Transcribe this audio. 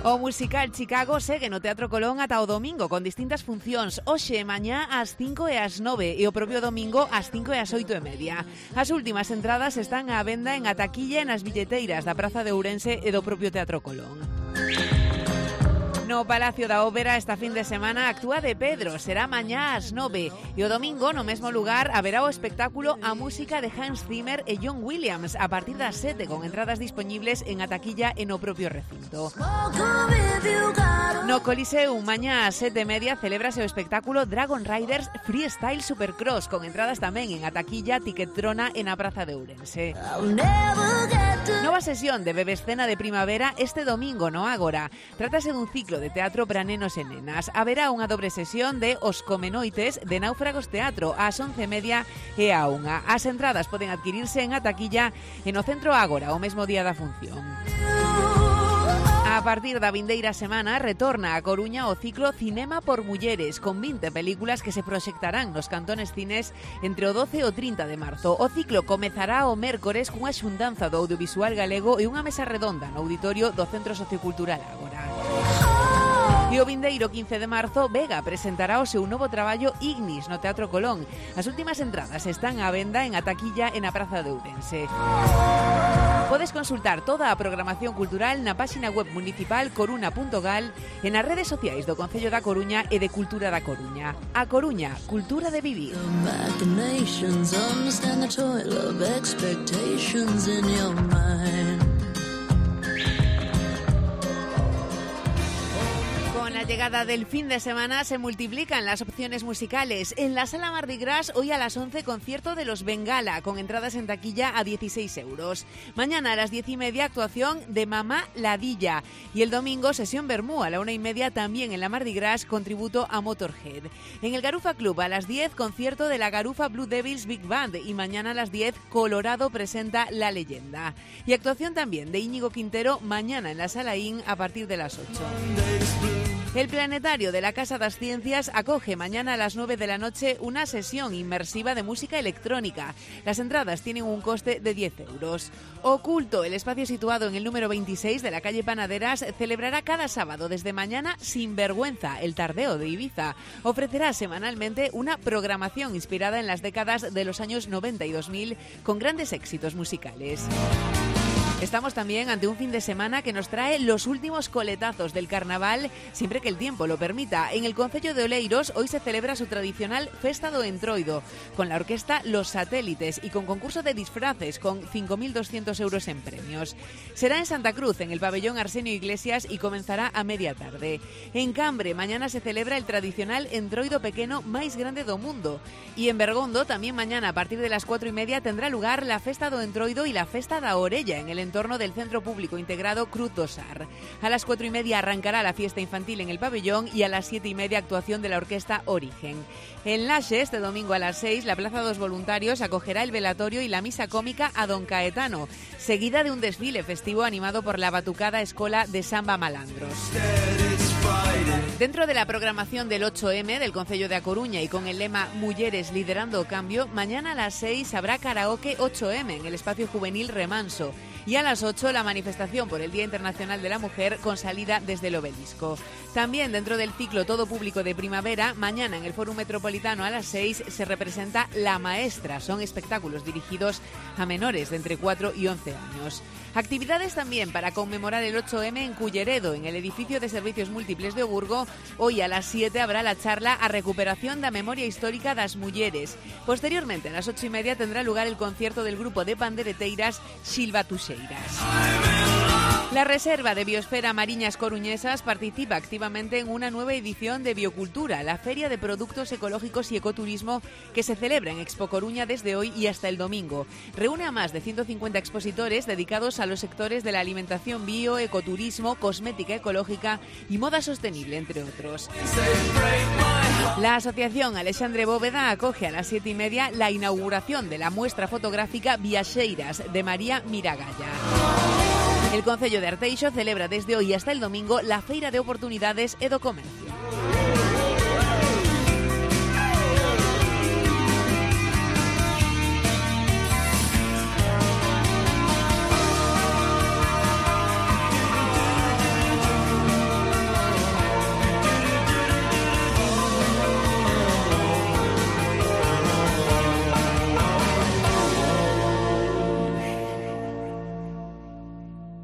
O musical Chicago segue no Teatro Colón ata o domingo con distintas funcións. Hoxe, mañá, ás 5 e ás 9 e o propio domingo ás 5 e ás 8:30. As últimas entradas están á venda en a taquilla e nas billeteiras da Praza de Ourense e do propio Teatro Colón. No Palacio da Ópera esta fin de semana actúa De Pedro, será mañá ás 9 e o domingo no mesmo lugar haberá o espectáculo A Música de Hans Zimmer e John Williams a partir das 7 con entradas disponibles en a taquilla e no propio recinto. No Coliseum mañá ás 7:30 celébrase o espectáculo Dragon Riders Freestyle Supercross con entradas tamén en a taquilla, Tiquetrona e na Praza de Ourense. Nova sesión de Bebescena de Primavera este domingo no Ágora. Trátase dun ciclo de teatro para nenos e nenas. Haberá unha dobre sesión de Os Comenoites de Náufragos Teatro ás 11:30 e á 1. As entradas poden adquirirse en a taquilla e no Centro Ágora o mesmo día da función. A partir da vindeira semana retorna a Coruña o ciclo Cinema por Mulleres con 20 películas que se proxectarán nos cantones cines entre o 12 e o 30 de marzo. O ciclo comezará o mércores cunha xuntanza do audiovisual galego e unha mesa redonda no auditorio do Centro Sociocultural Ágora. E o vindeiro 15 de marzo, Vega presentará o seu novo traballo Ignis no Teatro Colón. As últimas entradas están á venda en a taquilla e na Praza de Ourense. Podes consultar toda a programación cultural na páxina web municipal coruna.gal e nas redes sociais do Concello da Coruña e de Cultura da Coruña. A Coruña, cultura de vivir. Con la llegada del fin de semana se multiplican las opciones musicales. En la Sala Mardi Gras, hoy a las 11, concierto de Los Bengala, con entradas en taquilla a 16 euros. Mañana a las 10:30, actuación de Mamá Ladilla. Y el domingo, sesión Bermú a la 1:30, también en la Mardi Gras, con tributo a Motorhead. En el Garufa Club, a las 10, concierto de la Garufa Blue Devils Big Band. Y mañana a las 10, Colorado presenta La Leyenda. Y actuación también de Íñigo Quintero, mañana en la Sala IN, a partir de las 8. El Planetario de la Casa das Ciencias acoge mañana a las 9 de la noche una sesión inmersiva de música electrónica. Las entradas tienen un coste de 10 euros. Oculto, el espacio situado en el número 26 de la calle Panaderas, celebrará cada sábado desde mañana Sinvergüenza, el tardeo de Ibiza. Ofrecerá semanalmente una programación inspirada en las décadas de los años 90 y 2000 con grandes éxitos musicales. Estamos también ante un fin de semana que nos trae los últimos coletazos del carnaval, siempre que el tiempo lo permita. En el concello de Oleiros hoy se celebra su tradicional Festa do Entroido, con la orquesta Los Satélites y con concurso de disfraces con 5.200 euros en premios. Será en Santa Cruz, en el pabellón Arsenio Iglesias, y comenzará a media tarde. En Cambre, mañana se celebra el tradicional Entroido pequeno máis grande do mundo. Y en Bergondo, también mañana a partir de las 4:30, tendrá lugar la Festa do Entroido y la Festa da Orella en el entorno del Centro Público Integrado Cruz do Sar. A las 4:30 arrancará la fiesta infantil en el pabellón y a las 7:30 actuación de la orquesta Origen. En Laxe, este domingo a las 6, la Plaza dos Voluntarios acogerá el velatorio y la misa cómica a Don Caetano, seguida de un desfile festivo animado por la batucada Escola de Samba Malandros. Dentro de la programación del 8M del Concello de A Coruña y con el lema Mulleres liderando o cambio, mañana a las 6 habrá karaoke 8M en el espacio juvenil Remanso. Y a las 8 la manifestación por el Día Internacional de la Mujer con salida desde el Obelisco. También dentro del ciclo Todo Público de Primavera, mañana en el Fórum Metropolitano a las 6 se representa La Maestra. Son espectáculos dirigidos a menores de entre 4 y 11 años. Actividades también para conmemorar el 8M en Culleredo, en el edificio de servicios múltiples de Oburgo. Hoy a las 7 habrá la charla a recuperación da memoria histórica das mulleres. Posteriormente, a las 8:30 tendrá lugar el concierto del grupo de pandereteiras Xilva Tuxeiras. La Reserva de Biosfera Mariñas Coruñesas participa activamente en una nueva edición de Biocultura, la Feria de Productos Ecológicos y Ecoturismo que se celebra en Expo Coruña desde hoy y hasta el domingo. Reúne a más de 150 expositores dedicados a los sectores de la alimentación bio, ecoturismo, cosmética ecológica y moda sostenible, entre otros. La Asociación Alexandre Bóveda acoge a las 7:30 la inauguración de la muestra fotográfica Viaxeiras de María Miragalla. El Concello de Arteixo celebra desde hoy hasta el domingo la Feira de Oportunidades e do Comercio.